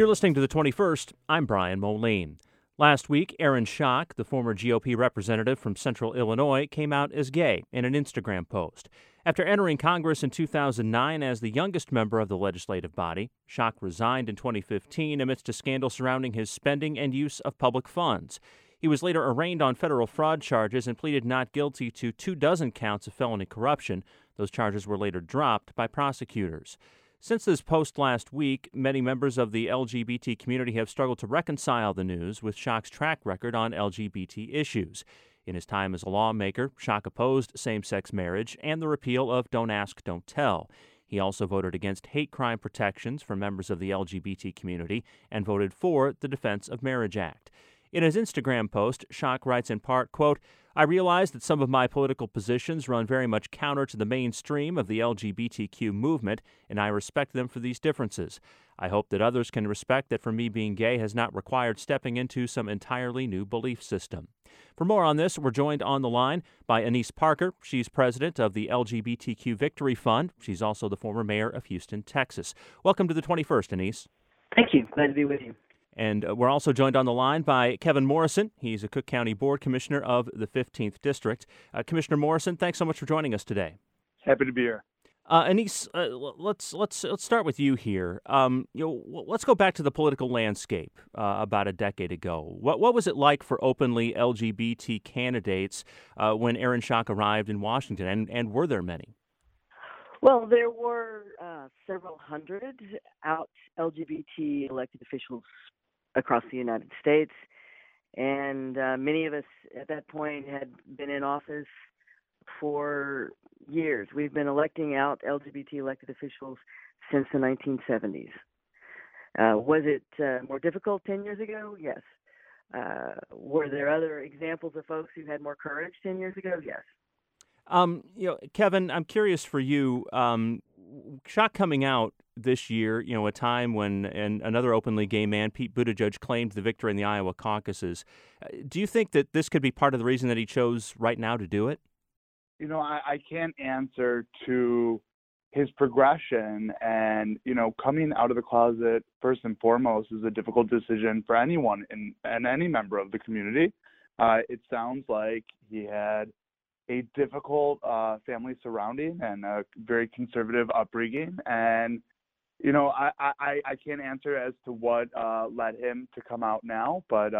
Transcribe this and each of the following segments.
You're listening to the 21st. I'm Brian Moline. Last week, Aaron Schock, the former GOP representative from Central Illinois, came out as gay in an Instagram post. After entering Congress in 2009 as the youngest member of the legislative body, Schock resigned in 2015 amidst a scandal surrounding his spending and use of public funds. He was later arraigned on federal fraud charges and pleaded not guilty to 24 counts of felony corruption. Those charges were later dropped by prosecutors. Since this post last week, many members of the LGBT community have struggled to reconcile the news with Schock's track record on LGBT issues. In his time as a lawmaker, Schock opposed same-sex marriage and the repeal of Don't Ask, Don't Tell. He also voted against hate crime protections for members of the LGBT community and voted for the Defense of Marriage Act. In his Instagram post, Schock writes in part, quote, "I realize that some of my political positions run very much counter to the mainstream of the LGBTQ movement, and I respect them for these differences. I hope that others can respect that for me being gay has not required stepping into some entirely new belief system." For more on this, we're joined on the line by Annise Parker. She's president of the LGBTQ Victory Fund. She's also the former mayor of Houston, Texas. Welcome to the 21st, Annise. Thank you. Glad to be with you. And we're also joined on the line by Kevin Morrison. He's a Cook County Board Commissioner of the 15th District. Commissioner Morrison, thanks so much for joining us today. Happy to be here. Annise, let's start with you here. Let's go back to the political landscape about a decade ago. What was it like for openly LGBT candidates when Aaron Schock arrived in Washington, and were there many? Well, there were several hundred out LGBT elected officials across the United States, and many of us at that point had been in office for years. We've been electing out LGBT elected officials since the 1970s. Was it more difficult 10 years ago? Yes. Were there other examples of folks who had more courage 10 years ago? Yes. Kevin, I'm curious for you, Schock coming out this year, a time when another openly gay man, Pete Buttigieg, claimed the victory in the Iowa caucuses. Do you think that this could be part of the reason that he chose right now to do it? I can't answer to his progression, and, coming out of the closet, first and foremost, is a difficult decision for anyone and any member of the community. It sounds like he had a difficult family surrounding and a very conservative upbringing. And, I can't answer as to what led him to come out now, but,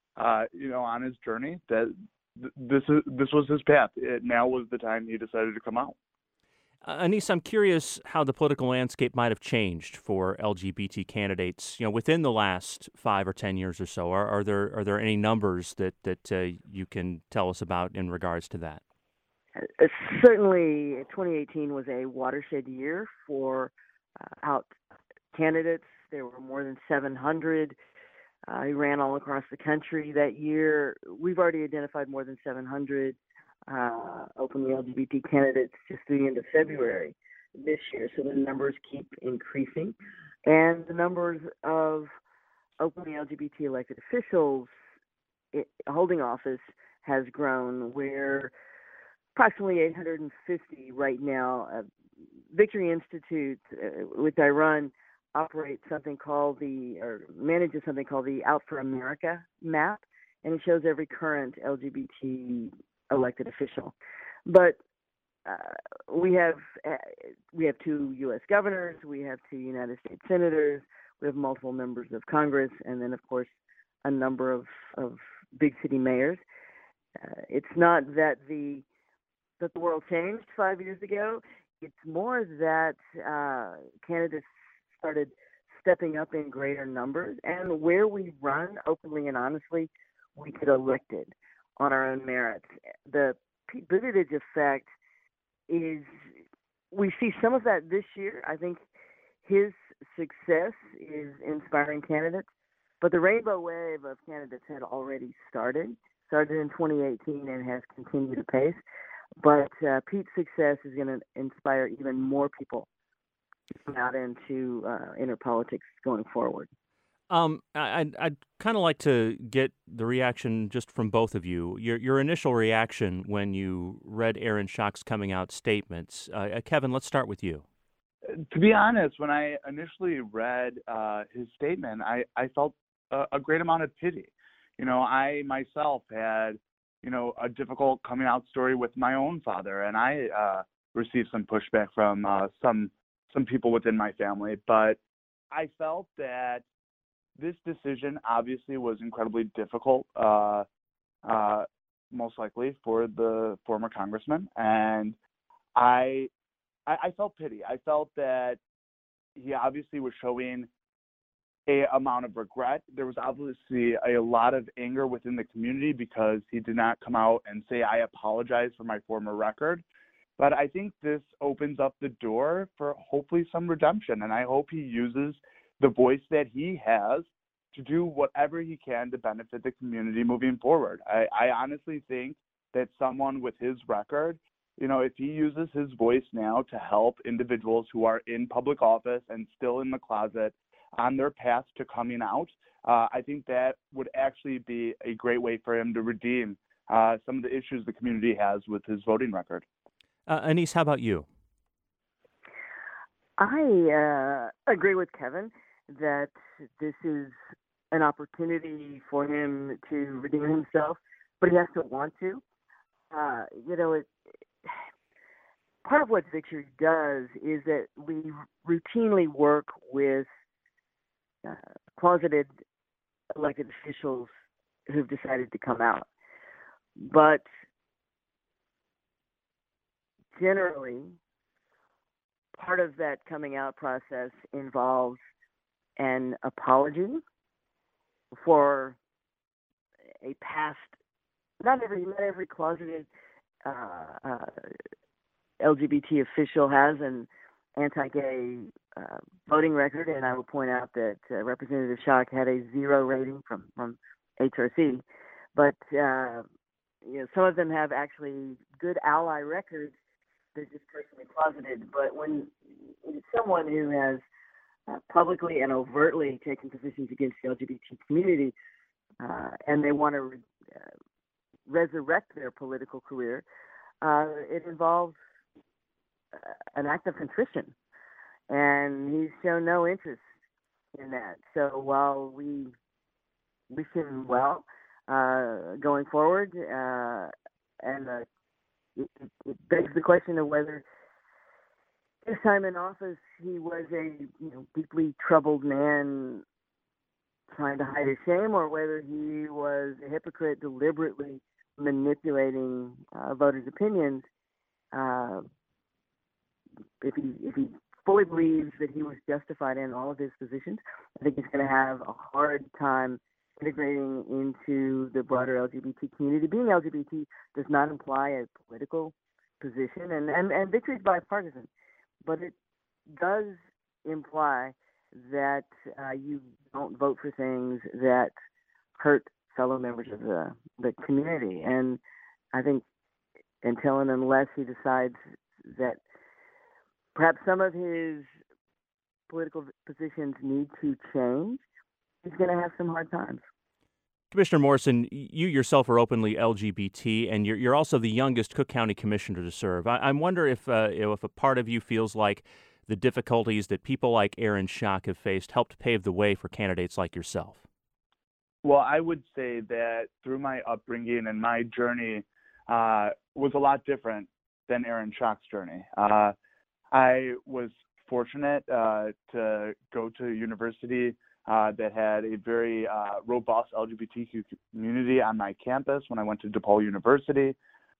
on his journey, that this was his path. Now was the time he decided to come out. Annise, I'm curious how the political landscape might have changed for LGBT candidates, within the last 5 or 10 years or so. Are there any numbers that you can tell us about in regards to that? Certainly, 2018 was a watershed year for out candidates. There were more than 700 who ran all across the country that year. We've already identified more than 700 openly LGBT candidates just through the end of February this year. So the numbers keep increasing. And the numbers of openly LGBT elected officials holding office has grown. We're approximately 850 right now. Victory Institute, which I run, operates something called manages something called the Out for America map, and it shows every current LGBT elected official. But we have 2 U.S. governors, we have 2 United States senators, we have multiple members of Congress, and then, of course, a number of big city mayors. It's not that the world changed 5 years ago. It's more that candidates started stepping up in greater numbers, and where we run openly and honestly, we get elected on our own merits. The Pete Buttigieg effect is, we see some of that this year. I think his success is inspiring candidates, but the rainbow wave of candidates had already started in 2018 and has continued apace. But Pete's success is going to inspire even more people to come out into inner politics going forward. I'd kind of like to get the reaction just from both of you. Your initial reaction when you read Aaron Schock's coming out statements. Kevin, let's start with you. To be honest, when I initially read his statement, I felt a great amount of pity. I myself had, a difficult coming out story with my own father, and I received some pushback from some people within my family. But I felt that this decision obviously was incredibly difficult, most likely for the former congressman, and I felt pity. I felt that he obviously was showing a amount of regret. There was obviously a lot of anger within the community because he did not come out and say, I apologize for my former record. But I think this opens up the door for hopefully some redemption, and I hope he uses the voice that he has to do whatever he can to benefit the community moving forward. I honestly think that someone with his record, if he uses his voice now to help individuals who are in public office and still in the closet on their path to coming out, I think that would actually be a great way for him to redeem some of the issues the community has with his voting record. Anise, how about you? I agree with Kevin that this is an opportunity for him to redeem himself, but he has to want to. Part of what Victory does is that we routinely work with closeted elected officials who've decided to come out. But generally, part of that coming out process involves an apology for a past. Not every closeted LGBT official has an anti-gay voting record, and I will point out that Representative Schock had a 0 rating from HRC, but some of them have actually good ally records. They're just personally closeted. But when it's someone who has publicly and overtly taken positions against the LGBT community, and they want to resurrect their political career, it involves an act of contrition, and he's shown no interest in that. So while we wish him well going forward, and it begs the question of whether his time in office he was a deeply troubled man trying to hide his shame, or whether he was a hypocrite deliberately manipulating voters' opinions. If he fully believes that he was justified in all of his positions, I think he's going to have a hard time integrating into the broader LGBT community. Being LGBT does not imply a political position, and Victory is bipartisan, but it does imply that you don't vote for things that hurt fellow members of the community. And I think until and unless he decides that perhaps some of his political positions need to change, he's going to have some hard times. Commissioner Morrison, you yourself are openly LGBT, and you're also the youngest Cook County Commissioner to serve. I wonder if a part of you feels like the difficulties that people like Aaron Schock have faced helped pave the way for candidates like yourself. Well, I would say that through my upbringing and my journey was a lot different than Aaron Schock's journey. I was fortunate to go to a university that had a very robust LGBTQ community on my campus when I went to DePaul University.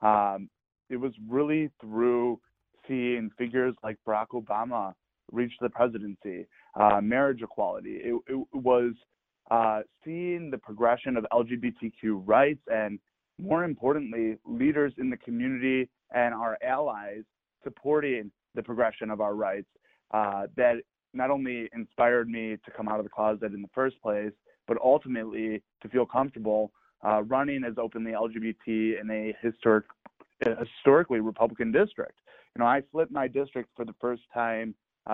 It was really through seeing figures like Barack Obama reach the presidency, marriage equality. It was seeing the progression of LGBTQ rights, and more importantly, leaders in the community and our allies supporting the progression of our rights that not only inspired me to come out of the closet in the first place, but ultimately to feel comfortable running as openly LGBT in a historically Republican district. I flipped my district for the first time.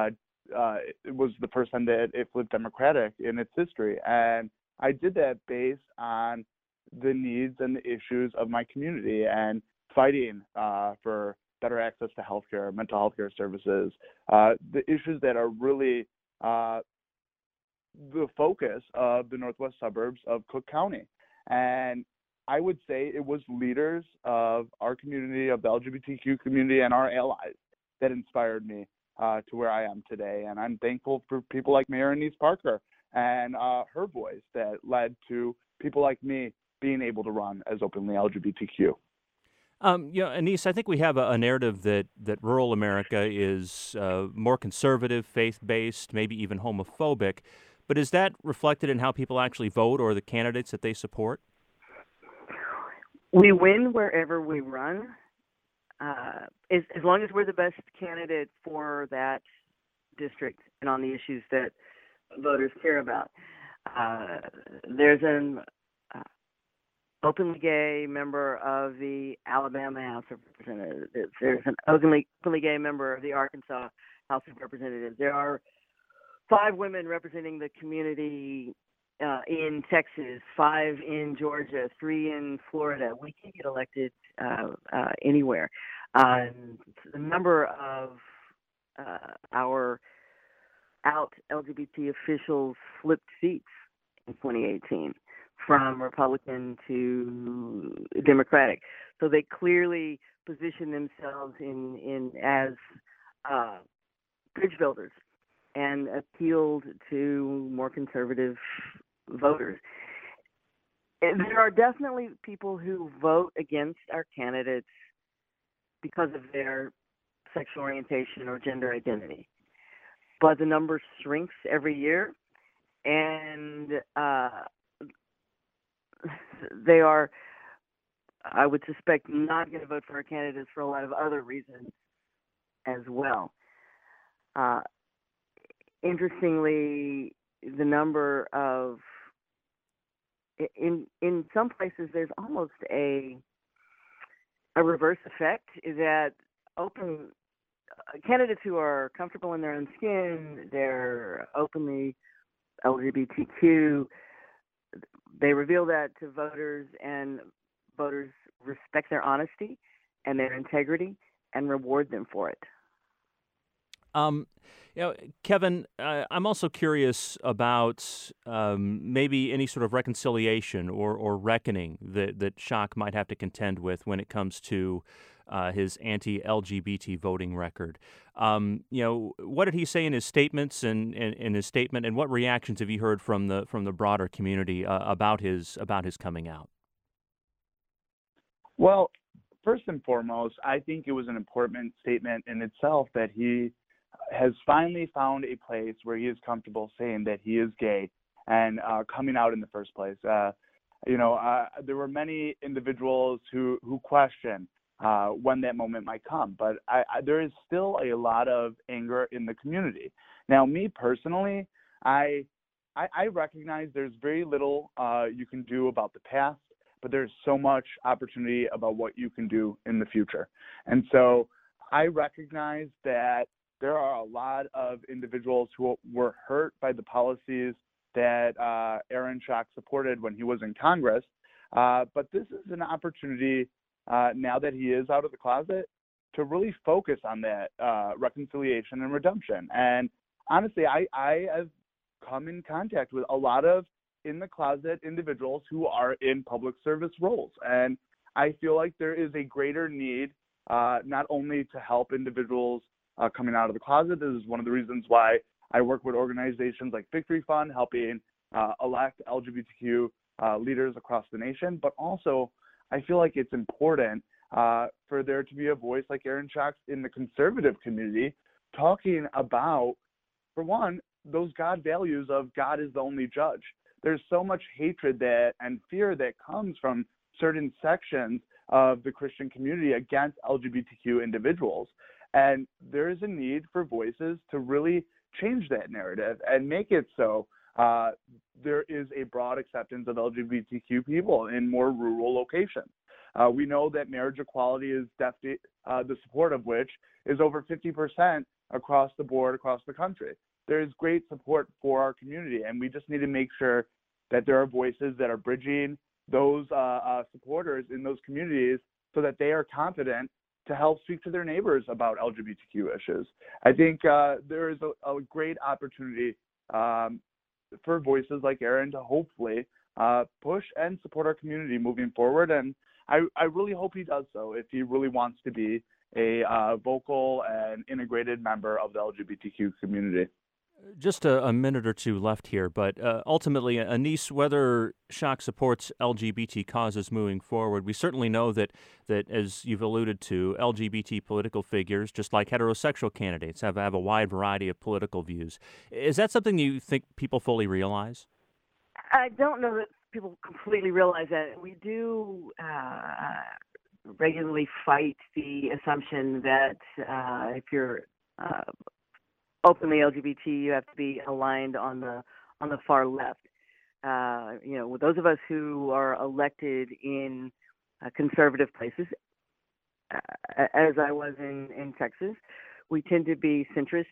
It was the first time that it flipped Democratic in its history. And I did that based on the needs and the issues of my community and fighting for better access to healthcare, mental health care services, the issues that are really the focus of the northwest suburbs of Cook County. And I would say it was leaders of our community, of the LGBTQ community, and our allies that inspired me to where I am today. And I'm thankful for people like Mayor Annise Parker and her voice that led to people like me being able to run as openly LGBTQ. Annise, I think we have a narrative that rural America is more conservative, faith-based, maybe even homophobic. But is that reflected in how people actually vote or the candidates that they support? We win wherever we run, as long as we're the best candidate for that district and on the issues that voters care about. There's an openly gay member of the Alabama House of Representatives. There's an openly gay member of the Arkansas House of Representatives. There are 5 women representing the community in Texas, 5 in Georgia, 3 in Florida. We can get elected anywhere. The number of our out LGBT officials flipped seats in 2018 from Republican to Democratic. So they clearly position themselves in as bridge builders and appealed to more conservative voters. And there are definitely people who vote against our candidates because of their sexual orientation or gender identity. But the number shrinks every year, and they are, I would suspect, not going to vote for our candidates for a lot of other reasons as well. Interestingly, the number of in some places there's almost a reverse effect, that open candidates who are comfortable in their own skin, they're openly LGBTQ, they reveal that to voters, and voters respect their honesty and their integrity and reward them for it. Kevin, I'm also curious about maybe any sort of reconciliation or reckoning that Schock might have to contend with when it comes to his anti-LGBT voting record. What did he say in his statements and in his statement, and what reactions have you heard from the broader community about his coming out? Well, first and foremost, I think it was an important statement in itself that he has finally found a place where he is comfortable saying that he is gay and coming out in the first place. There were many individuals who question when that moment might come, but there is still a lot of anger in the community. Now, me personally, I recognize there's very little you can do about the past, but there's so much opportunity about what you can do in the future. And so I recognize that there are a lot of individuals who were hurt by the policies that Aaron Schock supported when he was in Congress. But this is an opportunity now that he is out of the closet to really focus on that reconciliation and redemption. And honestly, I have come in contact with a lot of in the closet individuals who are in public service roles. And I feel like there is a greater need not only to help individuals coming out of the closet. This is one of the reasons why I work with organizations like Victory Fund, helping elect LGBTQ leaders across the nation. But also, I feel like it's important for there to be a voice like Aaron Schock in the conservative community talking about, for one, those God values of God is the only judge. There's so much hatred and fear that comes from certain sections of the Christian community against LGBTQ individuals. And there is a need for voices to really change that narrative and make it so there is a broad acceptance of LGBTQ people in more rural locations. We know that marriage equality is definitely the support of which is over 50% across the board, across the country. There is great support for our community, and we just need to make sure that there are voices that are bridging those supporters in those communities so that they are confident to help speak to their neighbors about LGBTQ issues. I think there is a great opportunity for voices like Aaron to hopefully push and support our community moving forward. And I really hope he does so if he really wants to be a vocal and integrated member of the LGBTQ community. Just a minute or two left here, but ultimately, Anis, whether Schock supports LGBT causes moving forward, we certainly know that, as you've alluded to, LGBT political figures, just like heterosexual candidates, have a wide variety of political views. Is that something you think people fully realize? I don't know that people completely realize that. We do regularly fight the assumption that if you're openly LGBT, you have to be aligned on the far left. Those of us who are elected in conservative places, as I was in Texas, we tend to be centrist.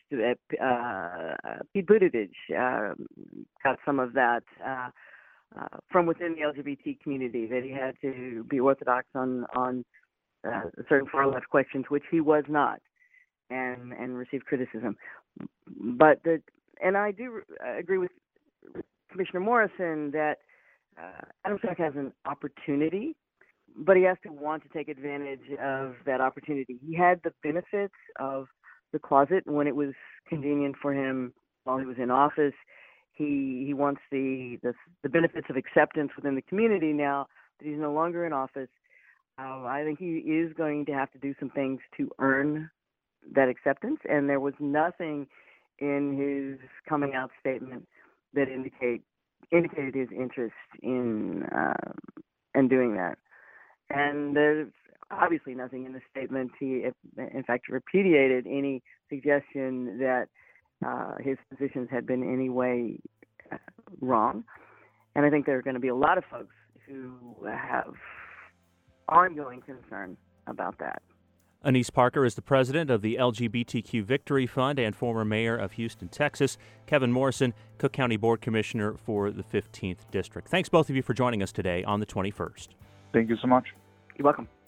Pete Buttigieg got some of that from within the LGBT community, that he had to be orthodox on certain far left questions, which he was not, and received criticism. But I do agree with Commissioner Morrison that Adam Schock has an opportunity, but he has to want to take advantage of that opportunity. He had the benefits of the closet when it was convenient for him while he was in office. He wants the benefits of acceptance within the community now that he's no longer in office. I think he is going to have to do some things to earn that acceptance, and there was nothing in his coming out statement that indicated his interest in doing that. And there's obviously nothing in the statement. He, in fact, repudiated any suggestion that his positions had been in any way wrong. And I think there are going to be a lot of folks who have ongoing concern about that. Anis Parker is the president of the LGBTQ Victory Fund and former mayor of Houston, Texas. Kevin Morrison, Cook County Board Commissioner for the 15th District. Thanks both of you for joining us today on the 21st. Thank you so much. You're welcome.